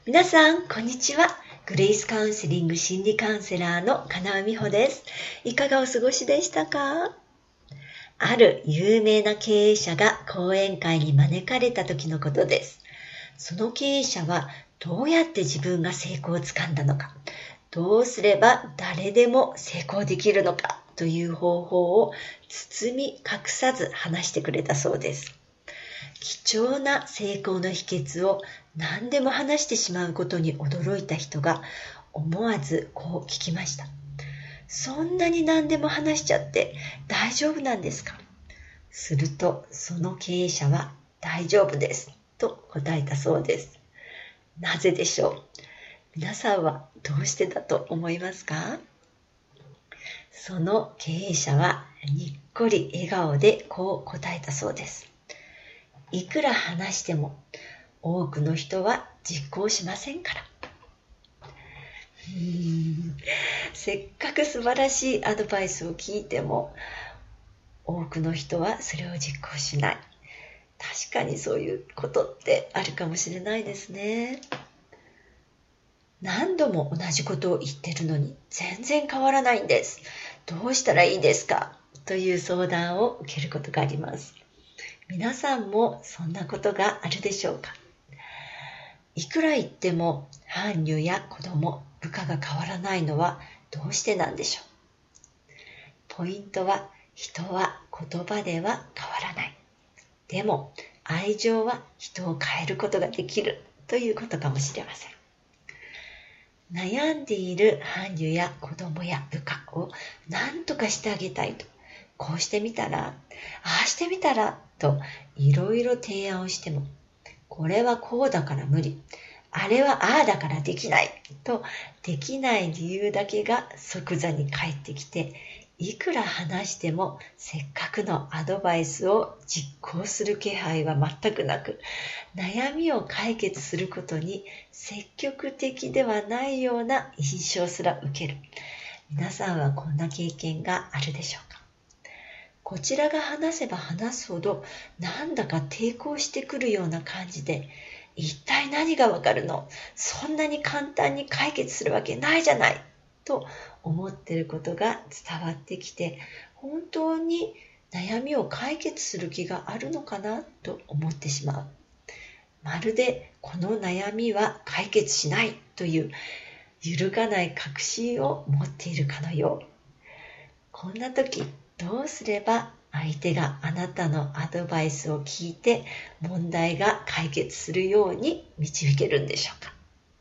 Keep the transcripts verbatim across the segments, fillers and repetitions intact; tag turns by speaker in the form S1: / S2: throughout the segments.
S1: 皆さん、こんにちは。グレイスカウンセリング心理カウンセラーの金尾美穂です。いかがお過ごしでしたか？ある有名な経営者が講演会に招かれた時のことです。その経営者はどうやって自分が成功をつかんだのか、どうすれば誰でも成功できるのかという方法を包み隠さず話してくれたそうです。貴重な成功の秘訣を何でも話してしまうことに驚いた人が思わずこう聞きました。そんなに何でも話しちゃって大丈夫なんですか？するとその経営者は大丈夫ですと答えたそうです。なぜでしょう？皆さんはどうしてだと思いますか？その経営者はにっこり笑顔でこう答えたそうです。いくら話しても多くの人は実行しませんから。うーんせっかく素晴らしいアドバイスを聞いても多くの人はそれを実行しない。確かにそういうことってあるかもしれないですね。何度も同じことを言ってるのに全然変わらないんです。どうしたらいいですか？という相談を受けることがあります。皆さんもそんなことがあるでしょうか？いくら言っても伴侶や子供、部下が変わらないのはどうしてなんでしょう？ポイントは、人は言葉では変わらない。でも愛情は人を変えることができるということかもしれません。悩んでいる伴侶や子供や部下を何とかしてあげたいと、こうしてみたら、ああしてみたらといろいろ提案をしても、これはこうだから無理、あれはああだからできないと、できない理由だけが即座に返ってきて、いくら話してもせっかくのアドバイスを実行する気配は全くなく、悩みを解決することに積極的ではないような印象すら受ける。皆さんはこんな経験があるでしょうか？こちらが話せば話すほどなんだか抵抗してくるような感じで、一体何がわかるの？そんなに簡単に解決するわけないじゃないと思っていることが伝わってきて、本当に悩みを解決する気があるのかなと思ってしまう。まるでこの悩みは解決しないという揺るがない確信を持っているかのよう。こんな時どうすれば相手があなたのアドバイスを聞いて問題が解決するように導けるんでしょうか？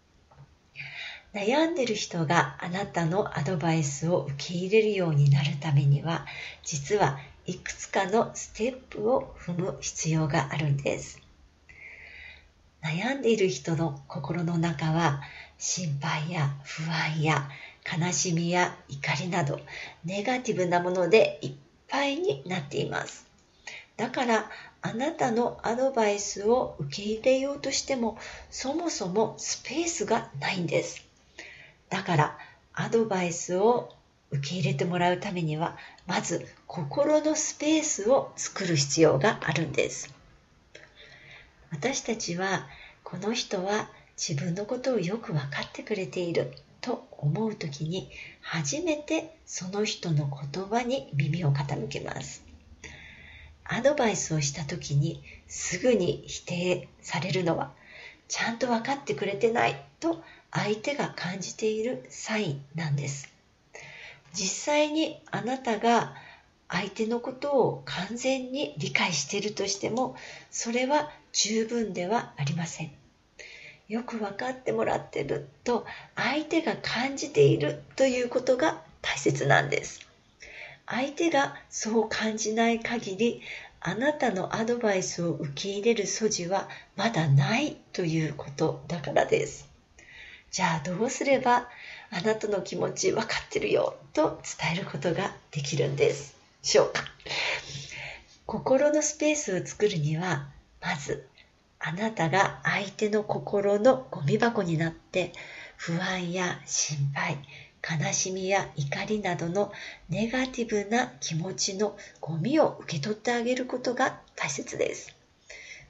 S1: 悩んでいる人があなたのアドバイスを受け入れるようになるためには、実はいくつかのステップを踏む必要があるんです。悩んでいる人の心の中は、心配や不安や悲しみや怒りなどネガティブなものでいっぱいになっています。だからあなたのアドバイスを受け入れようとしても、そもそもスペースがないんです。だからアドバイスを受け入れてもらうためには、まず心のスペースを作る必要があるんです。私たちは、この人は自分のことをよく分かってくれていると思うときに、初めてその人の言葉に耳を傾けます。アドバイスをしたときにすぐに否定されるのは、ちゃんと分かってくれてないと相手が感じているサインなんです。実際にあなたが相手のことを完全に理解しているとしても、それは十分ではありません。よく分かってもらってると相手が感じているということが大切なんです。相手がそう感じない限り、あなたのアドバイスを受け入れる素地はまだないということだからです。じゃあどうすればあなたの気持ち分かってるよと伝えることができるんですしょうか？心のスペースを作るには、まずあなたが相手の心のゴミ箱になって、不安や心配、悲しみや怒りなどのネガティブな気持ちのゴミを受け取ってあげることが大切です。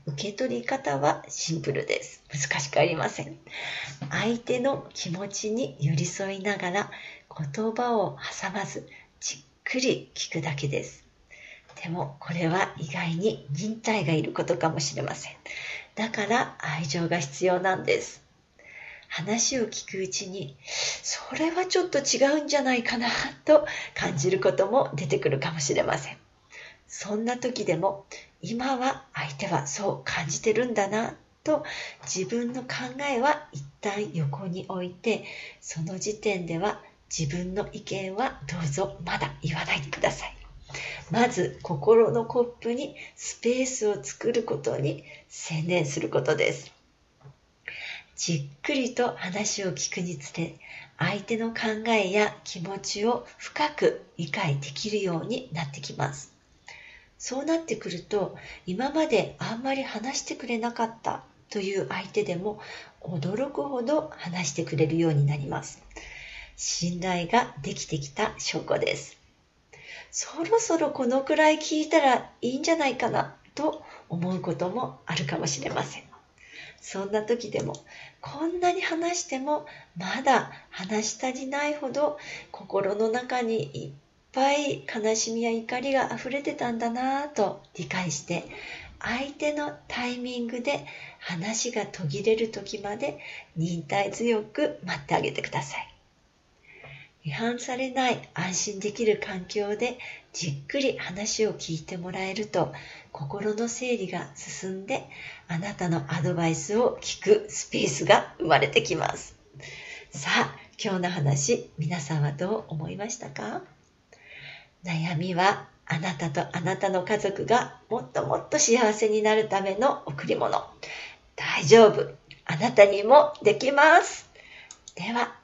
S1: 受け取り方はシンプルです。難しくありません。相手の気持ちに寄り添いながら言葉を挟まずじっくり聞くだけです。でもこれは意外に忍耐がいることかもしれません。だから愛情が必要なんです。話を聞くうちに、それはちょっと違うんじゃないかなと感じることも出てくるかもしれません。そんな時でも、今は相手はそう感じてるんだなと自分の考えは一旦横に置いて、その時点では自分の意見はどうぞまだ言わないでください。まず心のコップにスペースを作ることに専念することです。じっくりと話を聞くにつれ、相手の考えや気持ちを深く理解できるようになってきます。そうなってくると、今まであんまり話してくれなかったという相手でも驚くほど話してくれるようになります。信頼ができてきた証拠です。そろそろこのくらい聞いたらいいんじゃないかなと思うこともあるかもしれません。そんな時でも、こんなに話してもまだ話し足りないほど心の中にいっぱい悲しみや怒りが溢れてたんだなぁと理解して、相手のタイミングで話が途切れる時まで忍耐強く待ってあげてください。批判されない安心できる環境でじっくり話を聞いてもらえると、心の整理が進んで、あなたのアドバイスを聞くスペースが生まれてきます。さあ、今日の話、皆さんはどう思いましたか？悩みはあなたとあなたの家族がもっともっと幸せになるための贈り物。大丈夫。あなたにもできます。では、